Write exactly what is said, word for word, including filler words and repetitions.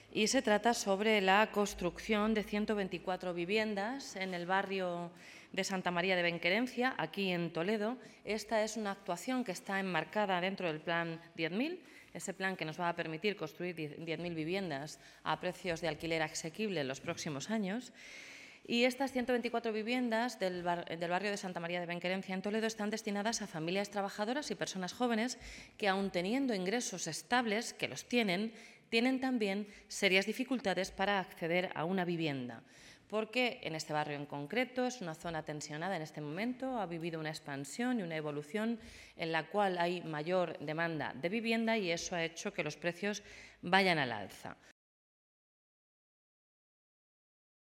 y se trata sobre la construcción de ciento veinticuatro viviendas en el barrio de Santa María de Benquerencia, aquí en Toledo. Esta es una actuación que está enmarcada dentro del Plan diez mil, ese plan que nos va a permitir construir diez mil viviendas a precios de alquiler asequible en los próximos años. Y estas ciento veinticuatro viviendas del, bar, del barrio de Santa María de Benquerencia en Toledo están destinadas a familias trabajadoras y personas jóvenes que, aun teniendo ingresos estables, que los tienen, tienen también serias dificultades para acceder a una vivienda, porque en este barrio en concreto es una zona tensionada en este momento, ha vivido una expansión y una evolución en la cual hay mayor demanda de vivienda y eso ha hecho que los precios vayan al alza.